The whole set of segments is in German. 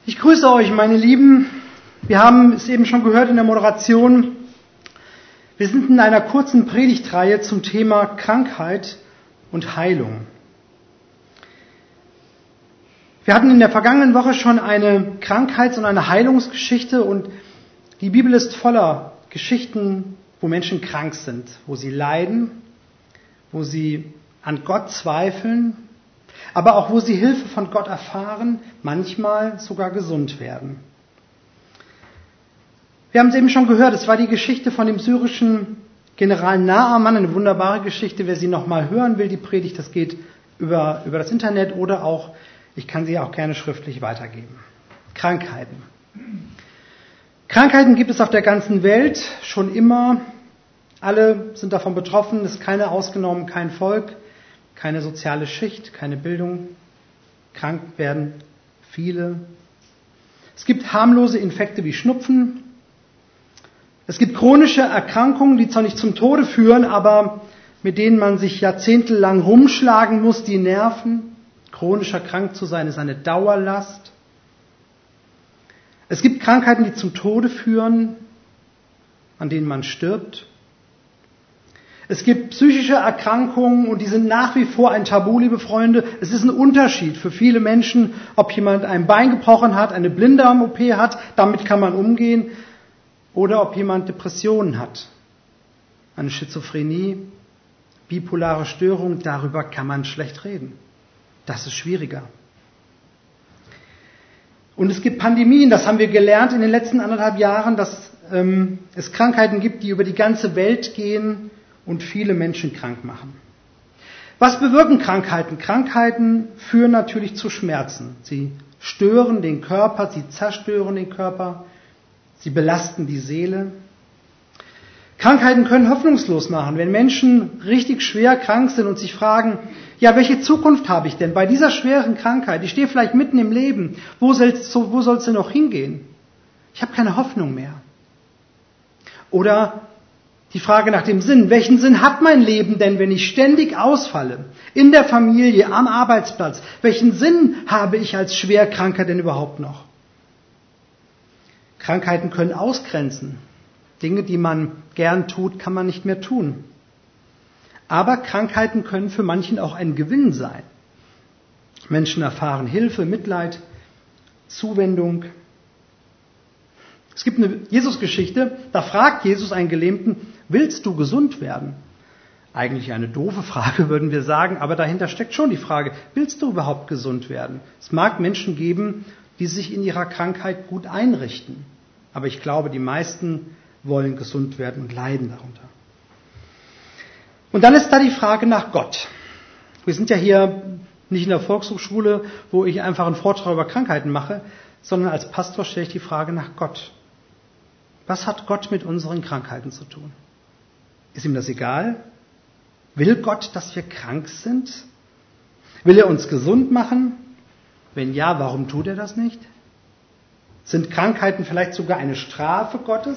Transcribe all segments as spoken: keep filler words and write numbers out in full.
Ich grüße euch, meine Lieben. Wir haben es eben schon gehört in der Moderation. Wir sind in einer kurzen Predigtreihe zum Thema Krankheit und Heilung. Wir hatten in der vergangenen Woche schon eine Krankheits- und eine Heilungsgeschichte und die Bibel ist voller Geschichten, wo Menschen krank sind, wo sie leiden, wo sie an Gott zweifeln, aber auch wo sie Hilfe von Gott erfahren, manchmal sogar gesund werden. Wir haben es eben schon gehört, es war die Geschichte von dem syrischen General Naaman, eine wunderbare Geschichte. Wer sie nochmal hören will, die Predigt, das geht über, über das Internet oder auch, ich kann sie auch gerne schriftlich weitergeben. Krankheiten. Krankheiten gibt es auf der ganzen Welt schon immer. Alle sind davon betroffen, es ist keine ausgenommen, kein Volk, keine soziale Schicht, keine Bildung. Krank werden viele. Es gibt harmlose Infekte wie Schnupfen. Es gibt chronische Erkrankungen, die zwar nicht zum Tode führen, aber mit denen man sich jahrzehntelang rumschlagen muss, die nerven. Chronisch krank zu sein ist eine Dauerlast. Es gibt Krankheiten, die zum Tode führen, an denen man stirbt. Es gibt psychische Erkrankungen und die sind nach wie vor ein Tabu, liebe Freunde. Es ist ein Unterschied für viele Menschen, ob jemand ein Bein gebrochen hat, eine Blinddarm-O P hat, damit kann man umgehen, oder ob jemand Depressionen hat, eine Schizophrenie, bipolare Störung, darüber kann man schlecht reden. Das ist schwieriger. Und es gibt Pandemien, das haben wir gelernt in den letzten anderthalb Jahren, dass ähm, es Krankheiten gibt, die über die ganze Welt gehen und viele Menschen krank machen. Was bewirken Krankheiten? Krankheiten führen natürlich zu Schmerzen. Sie stören den Körper, sie zerstören den Körper, sie belasten die Seele. Krankheiten können hoffnungslos machen. Wenn Menschen richtig schwer krank sind und sich fragen, ja, welche Zukunft habe ich denn bei dieser schweren Krankheit? Ich stehe vielleicht mitten im Leben. Wo soll es wo soll's denn noch hingehen? Ich habe keine Hoffnung mehr. Oder die Frage nach dem Sinn. Welchen Sinn hat mein Leben denn, wenn ich ständig ausfalle? In der Familie, am Arbeitsplatz. Welchen Sinn habe ich als Schwerkranker denn überhaupt noch? Krankheiten können ausgrenzen. Dinge, die man gern tut, kann man nicht mehr tun. Aber Krankheiten können für manchen auch ein Gewinn sein. Menschen erfahren Hilfe, Mitleid, Zuwendung. Es gibt eine Jesus-Geschichte, da fragt Jesus einen Gelähmten, willst du gesund werden? Eigentlich eine doofe Frage, würden wir sagen, aber dahinter steckt schon die Frage, willst du überhaupt gesund werden? Es mag Menschen geben, die sich in ihrer Krankheit gut einrichten. Aber ich glaube, die meisten wollen gesund werden und leiden darunter. Und dann ist da die Frage nach Gott. Wir sind ja hier nicht in der Volkshochschule, wo ich einfach einen Vortrag über Krankheiten mache, sondern als Pastor stelle ich die Frage nach Gott. Was hat Gott mit unseren Krankheiten zu tun? Ist ihm das egal? Will Gott, dass wir krank sind? Will er uns gesund machen? Wenn ja, warum tut er das nicht? Sind Krankheiten vielleicht sogar eine Strafe Gottes?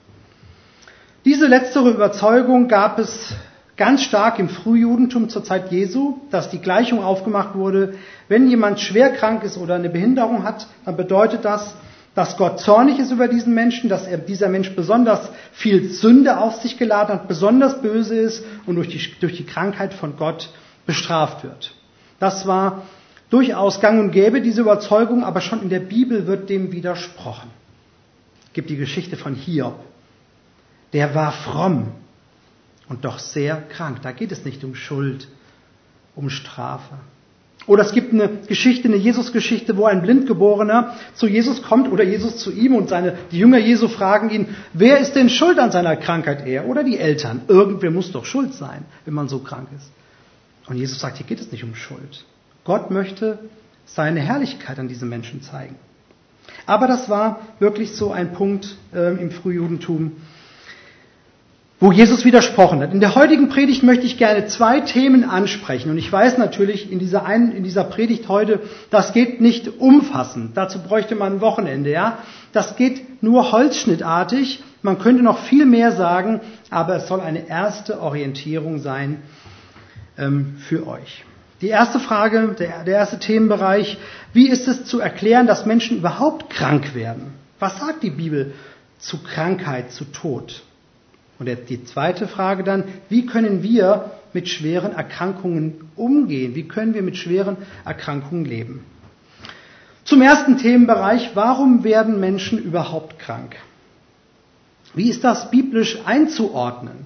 Diese letztere Überzeugung gab es ganz stark im Frühjudentum zur Zeit Jesu, dass die Gleichung aufgemacht wurde, wenn jemand schwer krank ist oder eine Behinderung hat, dann bedeutet das, dass Gott zornig ist über diesen Menschen, dass er, dieser Mensch besonders viel Sünde auf sich geladen hat, besonders böse ist und durch die, durch die Krankheit von Gott bestraft wird. Das war durchaus gang und gäbe, diese Überzeugung, aber schon in der Bibel wird dem widersprochen. Es gibt die Geschichte von Hiob. Der war fromm und doch sehr krank. Da geht es nicht um Schuld, um Strafe. Oder es gibt eine Geschichte, eine Jesus-Geschichte, wo ein Blindgeborener zu Jesus kommt oder Jesus zu ihm und seine, die Jünger Jesu fragen ihn, wer ist denn schuld an seiner Krankheit, er oder die Eltern? Irgendwer muss doch schuld sein, wenn man so krank ist. Und Jesus sagt, hier geht es nicht um Schuld. Gott möchte seine Herrlichkeit an diesen Menschen zeigen. Aber das war wirklich so ein Punkt äh, im Frühjudentum, wo Jesus widersprochen hat. In der heutigen Predigt möchte ich gerne zwei Themen ansprechen. Und ich weiß natürlich in dieser, einen, in dieser Predigt heute, das geht nicht umfassend. Dazu bräuchte man ein Wochenende, ja. Das geht nur holzschnittartig. Man könnte noch viel mehr sagen, aber es soll eine erste Orientierung sein ähm, für euch. Die erste Frage, der, der erste Themenbereich, wie ist es zu erklären, dass Menschen überhaupt krank werden? Was sagt die Bibel zu Krankheit, zu Tod? Und die zweite Frage dann, wie können wir mit schweren Erkrankungen umgehen? Wie können wir mit schweren Erkrankungen leben? Zum ersten Themenbereich, warum werden Menschen überhaupt krank? Wie ist das biblisch einzuordnen?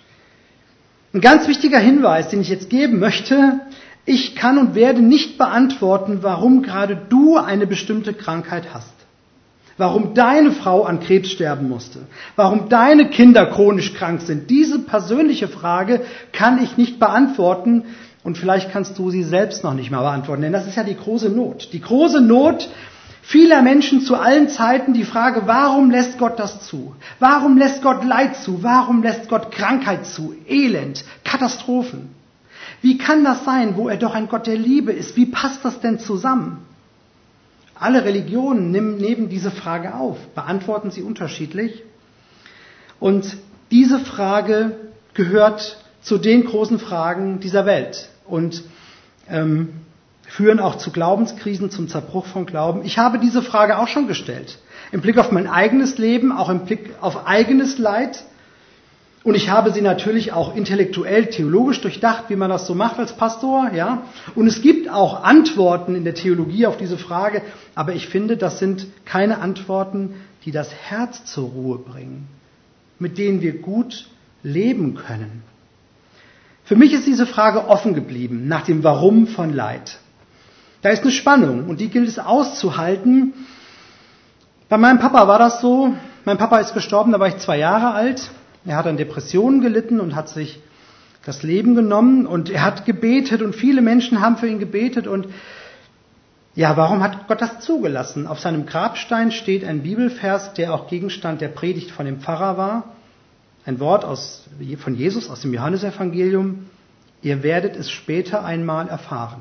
Ein ganz wichtiger Hinweis, den ich jetzt geben möchte, ich kann und werde nicht beantworten, warum gerade du eine bestimmte Krankheit hast. Warum deine Frau an Krebs sterben musste. Warum deine Kinder chronisch krank sind. Diese persönliche Frage kann ich nicht beantworten und vielleicht kannst du sie selbst noch nicht mal beantworten, denn das ist ja die große Not. Die große Not vieler Menschen zu allen Zeiten, die Frage, warum lässt Gott das zu? Warum lässt Gott Leid zu? Warum lässt Gott Krankheit zu? Elend, Katastrophen. Wie kann das sein, wo er doch ein Gott der Liebe ist? Wie passt das denn zusammen? Alle Religionen nehmen diese Frage auf, beantworten sie unterschiedlich. Und diese Frage gehört zu den großen Fragen dieser Welt und ähm, führen auch zu Glaubenskrisen, zum Zerbruch von Glauben. Ich habe diese Frage auch schon gestellt, im Blick auf mein eigenes Leben, auch im Blick auf eigenes Leid. Und ich habe sie natürlich auch intellektuell, theologisch durchdacht, wie man das so macht als Pastor, ja. Und es gibt auch Antworten in der Theologie auf diese Frage, aber ich finde, das sind keine Antworten, die das Herz zur Ruhe bringen, mit denen wir gut leben können. Für mich ist diese Frage offen geblieben, nach dem Warum von Leid. Da ist eine Spannung und die gilt es auszuhalten. Bei meinem Papa war das so, mein Papa ist gestorben, da war ich zwei Jahre alt. Er hat an Depressionen gelitten und hat sich das Leben genommen und er hat gebetet und viele Menschen haben für ihn gebetet und ja, warum hat Gott das zugelassen? Auf seinem Grabstein steht ein Bibelvers, der auch Gegenstand der Predigt von dem Pfarrer war. Ein Wort aus, von Jesus aus dem Johannesevangelium. Ihr werdet es später einmal erfahren.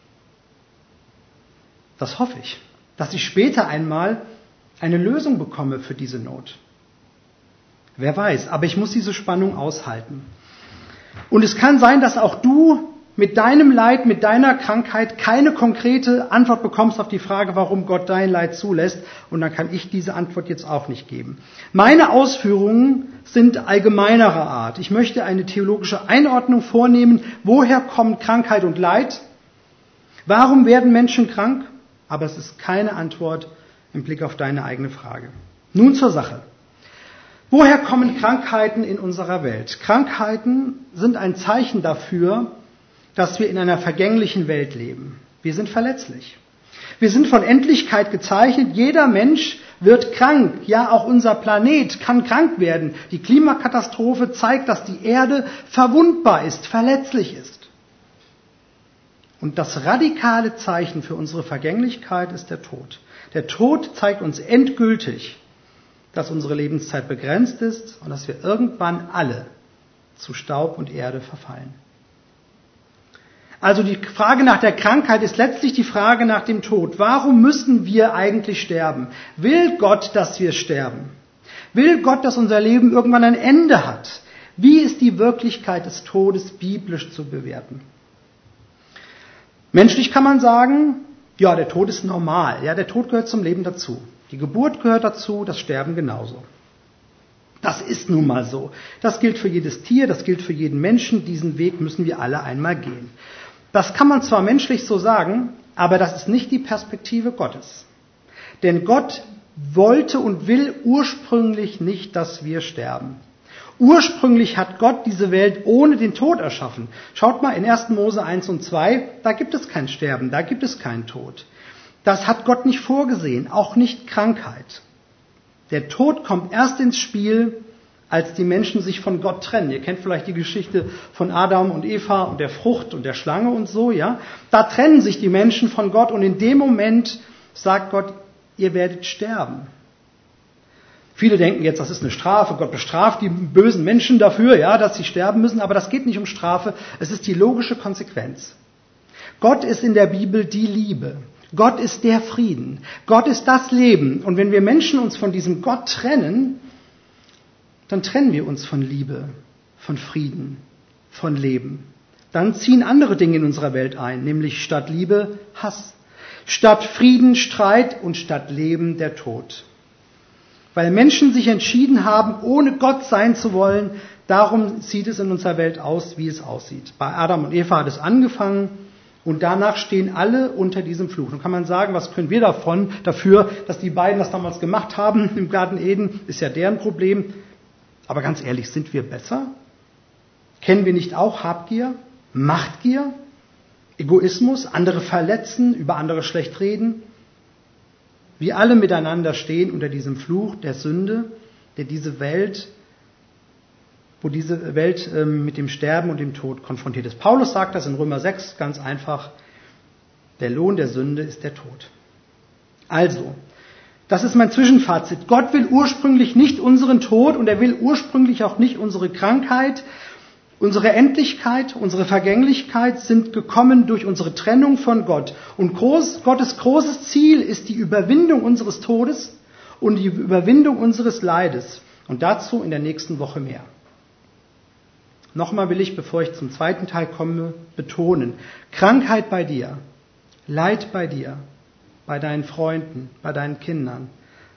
Das hoffe ich, dass ich später einmal eine Lösung bekomme für diese Not. Wer weiß, aber ich muss diese Spannung aushalten. Und es kann sein, dass auch du mit deinem Leid, mit deiner Krankheit keine konkrete Antwort bekommst auf die Frage, warum Gott dein Leid zulässt. Und dann kann ich diese Antwort jetzt auch nicht geben. Meine Ausführungen sind allgemeinerer Art. Ich möchte eine theologische Einordnung vornehmen. Woher kommt Krankheit und Leid? Warum werden Menschen krank? Aber es ist keine Antwort im Blick auf deine eigene Frage. Nun zur Sache. Woher kommen Krankheiten in unserer Welt? Krankheiten sind ein Zeichen dafür, dass wir in einer vergänglichen Welt leben. Wir sind verletzlich. Wir sind von Endlichkeit gezeichnet. Jeder Mensch wird krank. Ja, auch unser Planet kann krank werden. Die Klimakatastrophe zeigt, dass die Erde verwundbar ist, verletzlich ist. Und das radikale Zeichen für unsere Vergänglichkeit ist der Tod. Der Tod zeigt uns endgültig, dass unsere Lebenszeit begrenzt ist und dass wir irgendwann alle zu Staub und Erde verfallen. Also die Frage nach der Krankheit ist letztlich die Frage nach dem Tod. Warum müssen wir eigentlich sterben? Will Gott, dass wir sterben? Will Gott, dass unser Leben irgendwann ein Ende hat? Wie ist die Wirklichkeit des Todes biblisch zu bewerten? Menschlich kann man sagen, ja, der Tod ist normal. Ja, der Tod gehört zum Leben dazu. Die Geburt gehört dazu, das Sterben genauso. Das ist nun mal so. Das gilt für jedes Tier, das gilt für jeden Menschen. Diesen Weg müssen wir alle einmal gehen. Das kann man zwar menschlich so sagen, aber das ist nicht die Perspektive Gottes. Denn Gott wollte und will ursprünglich nicht, dass wir sterben. Ursprünglich hat Gott diese Welt ohne den Tod erschaffen. Schaut mal in erster Mose eins und zwei, da gibt es kein Sterben, da gibt es keinen Tod. Das hat Gott nicht vorgesehen, auch nicht Krankheit. Der Tod kommt erst ins Spiel, als die Menschen sich von Gott trennen. Ihr kennt vielleicht die Geschichte von Adam und Eva und der Frucht und der Schlange und so, ja? Da trennen sich die Menschen von Gott und in dem Moment sagt Gott, ihr werdet sterben. Viele denken jetzt, das ist eine Strafe. Gott bestraft die bösen Menschen dafür, ja, dass sie sterben müssen. Aber das geht nicht um Strafe. Es ist die logische Konsequenz. Gott ist in der Bibel die Liebe. Gott ist der Frieden. Gott ist das Leben. Und wenn wir Menschen uns von diesem Gott trennen, dann trennen wir uns von Liebe, von Frieden, von Leben. dann ziehen andere Dinge in unserer Welt ein, nämlich statt Liebe Hass, statt Frieden Streit und statt Leben der Tod. Weil Menschen sich entschieden haben, ohne Gott sein zu wollen, darum sieht es in unserer Welt aus, wie es aussieht. Bei Adam und Eva hat es angefangen und danach stehen alle unter diesem Fluch. Nun kann man sagen, was können wir davon, dafür, dass die beiden das damals gemacht haben im Garten Eden, ist ja deren Problem. Aber ganz ehrlich, sind wir besser? Kennen wir nicht auch Habgier, Machtgier, Egoismus, andere verletzen, über andere schlecht reden? Wir alle miteinander stehen unter diesem Fluch der Sünde, der diese Welt, wo diese Welt ähm, mit dem Sterben und dem Tod konfrontiert ist. Paulus sagt das in Römer sechs ganz einfach, der Lohn der Sünde ist der Tod. Also, das ist mein Zwischenfazit. Gott will ursprünglich nicht unseren Tod und er will ursprünglich auch nicht unsere Krankheit. Unsere Endlichkeit, unsere Vergänglichkeit sind gekommen durch unsere Trennung von Gott. Und groß, Gottes großes Ziel ist die Überwindung unseres Todes und die Überwindung unseres Leides. Und dazu in der nächsten Woche mehr. Nochmal will ich, bevor ich zum zweiten Teil komme, betonen. Krankheit bei dir, Leid bei dir, bei deinen Freunden, bei deinen Kindern,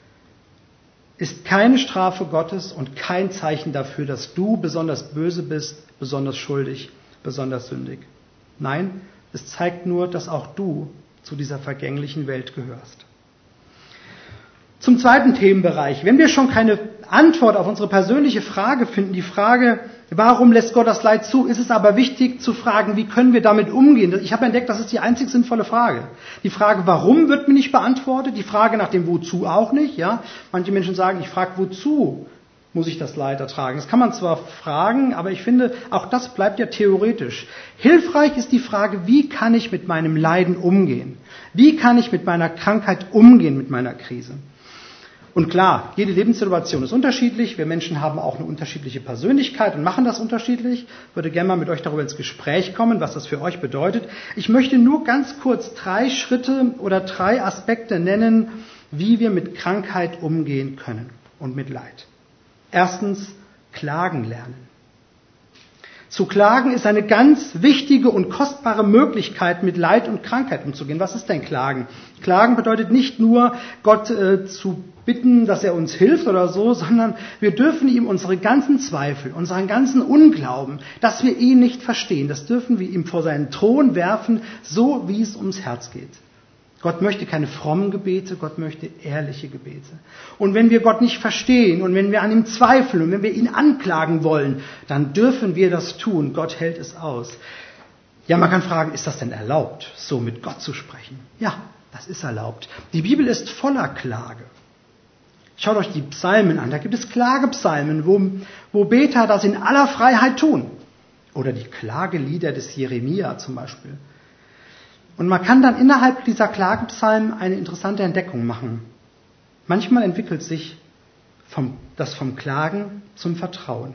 ist keine Strafe Gottes und kein Zeichen dafür, dass du besonders böse bist, besonders schuldig, besonders sündig. Nein, es zeigt nur, dass auch du zu dieser vergänglichen Welt gehörst. Zum zweiten Themenbereich. Wenn wir schon keine Antwort auf unsere persönliche Frage finden, die Frage, warum lässt Gott das Leid zu, ist es aber wichtig zu fragen, wie können wir damit umgehen? Ich habe entdeckt, das ist die einzig sinnvolle Frage. Die Frage, warum, wird mir nicht beantwortet, die Frage nach dem Wozu auch nicht. Ja? Manche Menschen sagen, ich frage, wozu muss ich das Leid ertragen? Das kann man zwar fragen, aber ich finde, auch das bleibt ja theoretisch. Hilfreich ist die Frage, wie kann ich mit meinem Leiden umgehen? Wie kann ich mit meiner Krankheit umgehen, mit meiner Krise? Und klar, jede Lebenssituation ist unterschiedlich. Wir Menschen haben auch eine unterschiedliche Persönlichkeit und machen das unterschiedlich. Ich würde gerne mal mit euch darüber ins Gespräch kommen, was das für euch bedeutet. Ich möchte nur ganz kurz drei Schritte oder drei Aspekte nennen, wie wir mit Krankheit umgehen können und mit Leid. Erstens, klagen lernen. Zu klagen ist eine ganz wichtige und kostbare Möglichkeit, mit Leid und Krankheit umzugehen. Was ist denn Klagen? Klagen bedeutet nicht nur, Gott äh, zu bitten, dass er uns hilft oder so, sondern wir dürfen ihm unsere ganzen Zweifel, unseren ganzen Unglauben, dass wir ihn nicht verstehen, das dürfen wir ihm vor seinen Thron werfen, so wie es ums Herz geht. Gott möchte keine frommen Gebete, Gott möchte ehrliche Gebete. Und wenn wir Gott nicht verstehen und wenn wir an ihm zweifeln und wenn wir ihn anklagen wollen, dann dürfen wir das tun. Gott hält es aus. Ja, man kann fragen, ist das denn erlaubt, so mit Gott zu sprechen? Ja, das ist erlaubt. Die Bibel ist voller Klage. Schaut euch die Psalmen an. Da gibt es Klagepsalmen, wo, wo Beter das in aller Freiheit tun. Oder die Klagelieder des Jeremia zum Beispiel. Und man kann dann innerhalb dieser Klagepsalmen eine interessante Entdeckung machen. Manchmal entwickelt sich vom, das vom Klagen zum Vertrauen.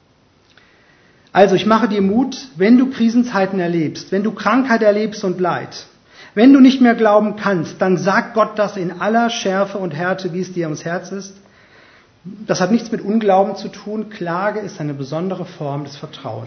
Also ich mache dir Mut, wenn du Krisenzeiten erlebst, wenn du Krankheit erlebst und Leid, wenn du nicht mehr glauben kannst, dann sag Gott das in aller Schärfe und Härte, wie es dir ums Herz ist. Das hat nichts mit Unglauben zu tun. Klage ist eine besondere Form des Vertrauens.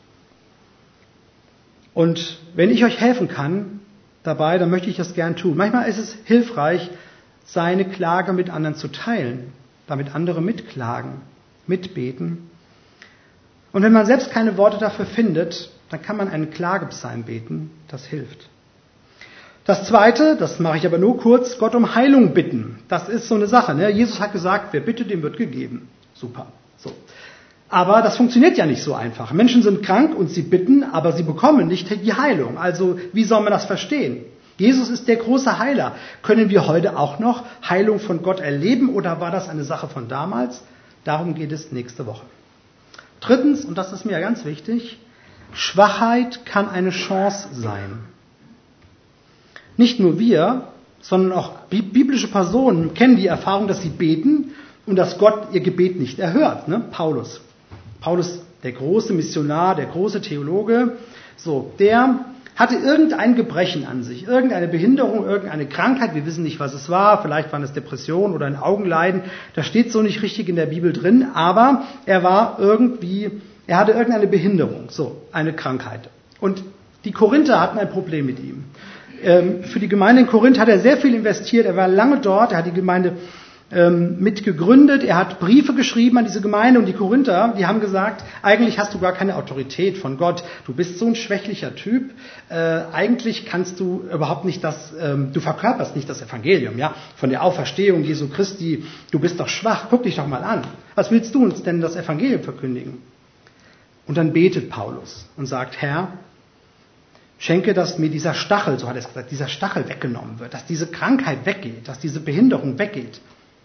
Und wenn ich euch helfen kann dabei, dann möchte ich das gern tun. Manchmal ist es hilfreich, seine Klage mit anderen zu teilen, damit andere mitklagen, mitbeten. Und wenn man selbst keine Worte dafür findet, dann kann man einen Klagepsalm beten, das hilft. Das Zweite, das mache ich aber nur kurz, Gott um Heilung bitten. Das ist so eine Sache. Ne? Jesus hat gesagt, wer bittet, dem wird gegeben. Super. So. Aber das funktioniert ja nicht so einfach. Menschen sind krank und sie bitten, aber sie bekommen nicht die Heilung. Also wie soll man das verstehen? Jesus ist der große Heiler. Können wir heute auch noch Heilung von Gott erleben oder war das eine Sache von damals? Darum geht es nächste Woche. Drittens, und das ist mir ganz wichtig, Schwachheit kann eine Chance sein. Nicht nur wir, sondern auch biblische Personen kennen die Erfahrung, dass sie beten und dass Gott ihr Gebet nicht erhört. Ne? Paulus. Paulus, der große Missionar, der große Theologe, so, der hatte irgendein Gebrechen an sich, irgendeine Behinderung, irgendeine Krankheit, wir wissen nicht, was es war, vielleicht waren es Depressionen oder ein Augenleiden, das steht so nicht richtig in der Bibel drin, aber er war irgendwie, er hatte irgendeine Behinderung, so, eine Krankheit. Und die Korinther hatten ein Problem mit ihm. Ähm, für die Gemeinde in Korinth hat er sehr viel investiert. Er war lange dort, er hat die Gemeinde ähm, mit gegründet, er hat Briefe geschrieben an diese Gemeinde und die Korinther, die haben gesagt, eigentlich hast du gar keine Autorität von Gott. Du bist so ein schwächlicher Typ. Äh, eigentlich kannst du überhaupt nicht das, ähm, du verkörperst nicht das Evangelium, ja, von der Auferstehung Jesu Christi. Du bist doch schwach. Guck dich doch mal an. Was willst du uns denn das Evangelium verkündigen? Und dann betet Paulus und sagt, Herr, schenke, dass mir dieser Stachel, so hat er es gesagt, dieser Stachel weggenommen wird, dass diese Krankheit weggeht, dass diese Behinderung weggeht.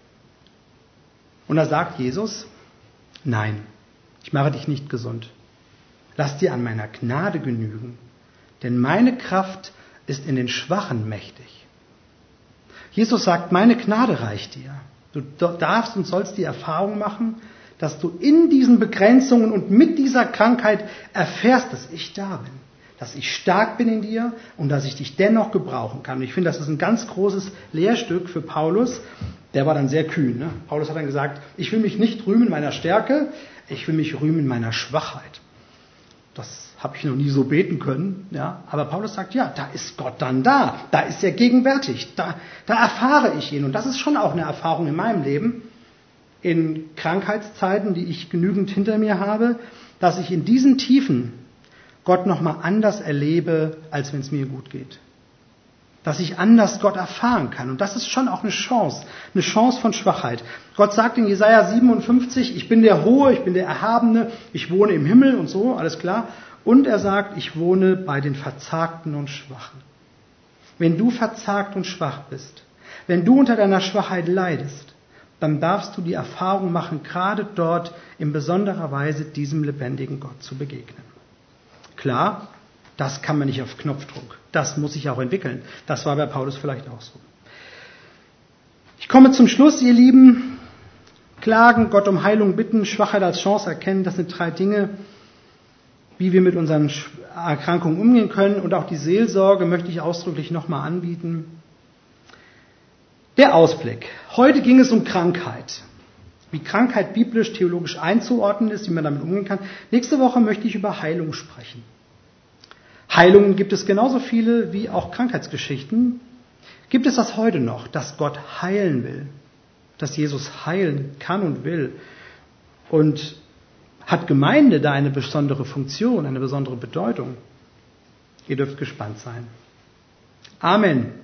Und da sagt Jesus, nein, ich mache dich nicht gesund. Lass dir an meiner Gnade genügen, denn meine Kraft ist in den Schwachen mächtig. Jesus sagt, meine Gnade reicht dir. Du darfst und sollst die Erfahrung machen, dass du in diesen Begrenzungen und mit dieser Krankheit erfährst, dass ich da bin. Dass ich stark bin in dir und dass ich dich dennoch gebrauchen kann. Und ich finde, das ist ein ganz großes Lehrstück für Paulus. Der war dann sehr kühn. Ne? Paulus hat dann gesagt, ich will mich nicht rühmen meiner Stärke, ich will mich rühmen meiner Schwachheit. Das habe ich noch nie so beten können. Ja? Aber Paulus sagt, ja, da ist Gott dann da. Da ist er gegenwärtig. Da, da erfahre ich ihn. Und das ist schon auch eine Erfahrung in meinem Leben, in Krankheitszeiten, die ich genügend hinter mir habe, dass ich in diesen Tiefen Gott nochmal anders erlebe, als wenn es mir gut geht. Dass ich anders Gott erfahren kann. Und das ist schon auch eine Chance, eine Chance von Schwachheit. Gott sagt in Jesaja siebenundfünfzig, ich bin der Hohe, ich bin der Erhabene, ich wohne im Himmel und so, alles klar. Und er sagt, ich wohne bei den Verzagten und Schwachen. Wenn du verzagt und schwach bist, wenn du unter deiner Schwachheit leidest, dann darfst du die Erfahrung machen, gerade dort in besonderer Weise diesem lebendigen Gott zu begegnen. Klar, das kann man nicht auf Knopfdruck. Das muss sich auch entwickeln. Das war bei Paulus vielleicht auch so. Ich komme zum Schluss, ihr Lieben. Klagen, Gott um Heilung bitten, Schwachheit als Chance erkennen, das sind drei Dinge, wie wir mit unseren Erkrankungen umgehen können. Und auch die Seelsorge möchte ich ausdrücklich nochmal anbieten. Der Ausblick. Heute ging es um Krankheit. Wie Krankheit biblisch, theologisch einzuordnen ist, wie man damit umgehen kann. Nächste Woche möchte ich über Heilung sprechen. Heilungen gibt es genauso viele wie auch Krankheitsgeschichten. Gibt es das heute noch, dass Gott heilen will? Dass Jesus heilen kann und will? Und hat Gemeinde da eine besondere Funktion, eine besondere Bedeutung? Ihr dürft gespannt sein. Amen.